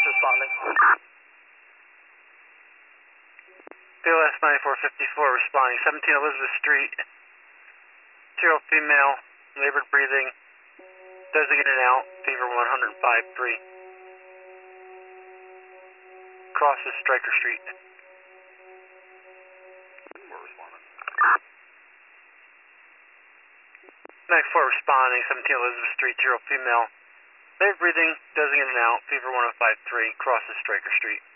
responding. POS 9454 responding, 17 Elizabeth Street. 0 female, labored breathing, dosing in and out, fever 105.3. Crosses Stryker Street. 4 responding. 94 responding, 17 Elizabeth Street, 0 female, labored breathing, dosing in and out, fever 105.3, crosses Stryker Street.